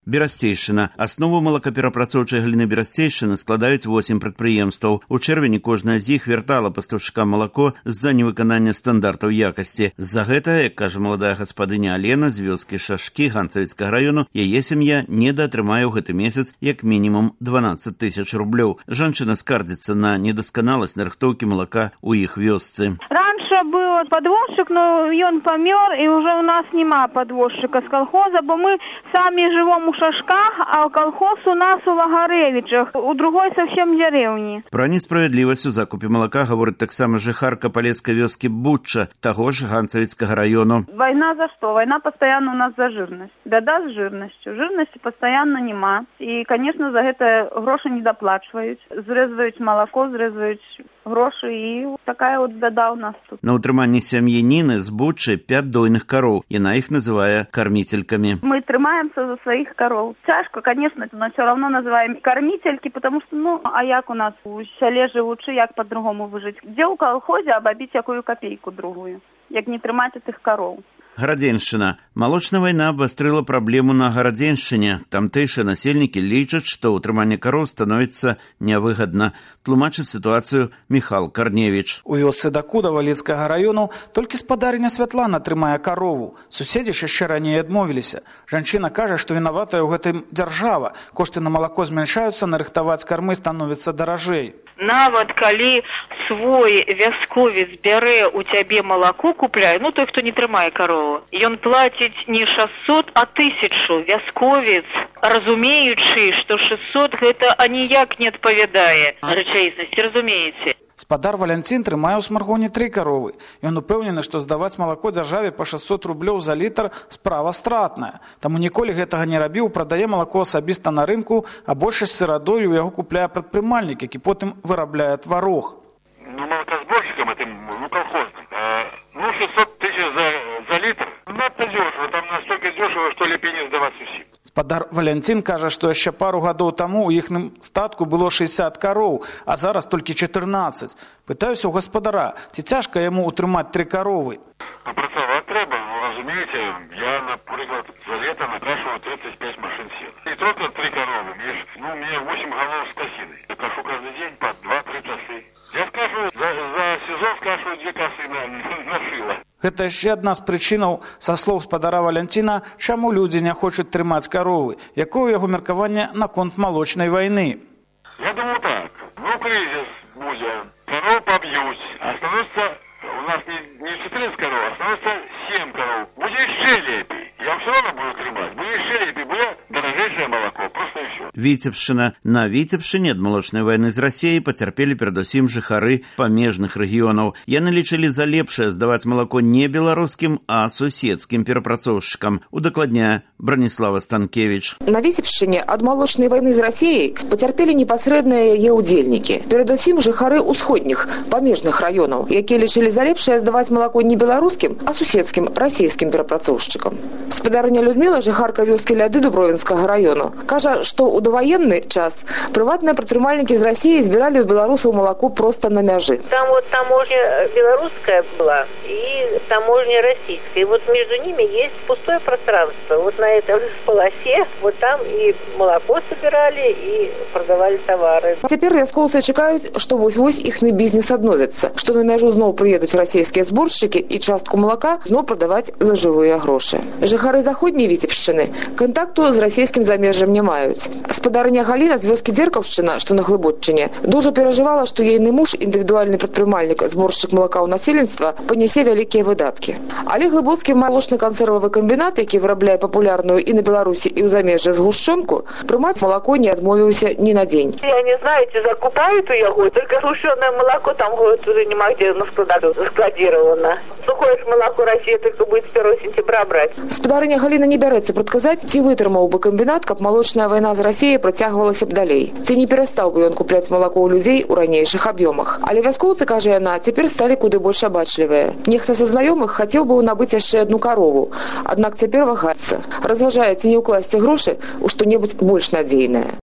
Берасцейшчына. Аснову малакаперапрацоўчай галіны Берасцейшчыны складаюць 8 прадпрыемстваў. У чэрвені кожнае з іх вяртала пастаўшчыкам малако з-за невыканання стандартаў якасці. З-за гэта, як кажа маладая гаспадыня Алена з вёскі Шашкі Ганцавіцкага раёну, яе сям'я недаатрымае ў гэты месяц як мінімум 12 000 рублёў. Жанчына скардзіцца на недасканаласць нарыхтоўкі малака ў іх вёсцы. Раньше был подвозчик, но он помер, и уже у нас нема подвозчика с колхоза, бо мы сами живем у Шашках, а колхоз у нас у Лагаревичах, у другой совсем деревни. Про несправедливость у закупе молока говорит таксама жыхарка палескай вёскі Бучча, того ж Ганцавіцкага району. Война за что? Война постоянно у нас за жирность. Беда с жирностью. Жирности постоянно нема. И, конечно, за это гроши не доплачивают. Зрэзваюць молоко, зрэзваюць гроши, и такая вот беда у нас тут. На утрыманні сям'і Ніны з Буччы 5 дойных кароў. Яна іх называе кормительками. Мы трымаемся за своих коров. Тяжко, конечно, но все равно называем кормительки, потому что, а як у нас у селе живучи, як по-другому выжить? Где у колхозе обобить якую копейку другую, як не трымаць этих коров? Гарадзеншчына. Малочная вайна абвастрыла праблему на Гарадзеншчыне. Тамтэйшыя насельнікі лічаць, што ўтрыманне кароў становіцца нявыгадна. Тлумачыць сітуацыю Міхал Карневіч. У вёсцы Дакуда Валецкага раёну толькі спадарыня Святлана трымае карову. Суседзі яшчэ раней адмовіліся. Жанчына кажа, што вінаватая ў гэтым дзяржава. Кошты на малако змяншаюцца, нарыхтаваць кармы становіцца даражэй. Нават калі свой вясковец бярэ у цябе малако купляе, той, хто не трымае карову, ён плаціць не 600, а 1000. Вясковец, разумеючы, што 600 гэта аніяк не адпавядае рэчаіснасці, разумееце. Спадар Валянцін трымае ў смаргоне 3 каровы. Ён упэўнены, што здаваць малако дзяржаве па 600 рублёў за літр справа стратная. Таму ніколі гэтага не рабіў, прадае малако асабіста на рынку, а большасць сырадою ў яго купляе прадпрымальнік, які потым вырабляе тварог. Молокосборщикам этим, колхозным, 600 000 за литр. Надто дешево, там настолько дешево, что лепей не сдавать усім. Спадар Валянцін кажа, што яшчэ пару гадоў таму ў іхным статку было 60 кароў, а зараз толькі 14. Пытаюся ў гаспадара, ці цяжка яму утрымаць 3 каровы. Працаваць трэба, разумееце, я, напрыклад, за лето накашиваю 35 машин сена. Не только 3 коровы, у меня 8 голов с косиной. Я кашу каждый день по 2-3 косы. Я скажу, за сезон скашиваю 2 косы на шило. Гэта яшчэ адна з прычынаў, са слоў спадара Валянціна, чаму людзі не хочуць трымаць каровы. Якое яго меркаванне наконт малочнай вайны? Я думаю так. Кризис будет. Коров побьют. А становится у нас не 14 коров, а становится 7 коров. Будет еще лепей. Я все равно буду трымаць. Будет еще лепей. Будет дорожайшее молоко. Просто и все. Віцебшчына. На Віцебшчыне ад малочнай вайны з Расіяй пацярпелі перадусім жыхары памежных рэгіёнаў. Яны лічылі за лепшае здаваць малако не беларускім, а суседскім перапрацоўшчыкам. Удакладняе Браніслава Станкевіч. На Віцебшчыне ад малочнай вайны з Расіяй пацярпелі непасрэдныя яе ўдзельнікі. Перадусім жыхары ўсходніх памежных раёнаў, якія лічылі за лепшае здаваць малако не беларускім, а суседскім расійскім перапрацоўшчыкам. Спадарыня Людміла, жыхарка вёскі Ляды Дубровінскага раёну, кажа, што ў довоенный час прыватныя прадпрымальнікі з России збирали у белорусов молоко просто на мяжи. Там вот таможня белорусская была и таможня российская. И вот между ними есть пустое пространство. Вот на этой полосе вот там и молоко собирали, и продавали товары. Цяпер вяскоўцы чакаюць, што вось-вось іхны бізнес адновіцца, што на мяжу зноў прыедуць расійскія зборшчыкі і частку малака зноў прадаваць за жывыя грошы. Жыхары заходняй Віцебшчыны кантакту з расійскім замежжам не маюць. Спадарыня Галіна з вёскі Дзеркаўшчына, што на Глыбоччыне, дужа перажывала, што ейны муж, індывідуальны прадпрымальнік, зборшчык малака ў насельніцтва, панясе вялікія выдаткі. Але глыбоцкі малочна-кансервавы камбінат, які вырабляе папулярную і на Беларусі, і ў замежжы згушчонку, прымаць малако не адмовіўся ні на дзень. Я не знаю, ці закупаюць у яго, только згушчонае малако там уже нема где на складах складировано. Сухое молоко России только будет с 1 сентября брать. Спадарыня Галіна не бярэцца прадказаць, ці вытрымаў бы камбінат, каб малочная вайна з Расіяй працягвалася б далей. Ці не перастаў бы ён купляць малако ў людзей у ранейшых аб'ёмах. Але вяскоўцы, кажа яна, цяпер сталі куды больш абачлівыя. Нехта са знаёмых хацеў бы набыць яшчэ одну карову, аднак цяпер вагаецца. Разважае, ці не ўкласці грошы ў што-небудзь больш надзейнае.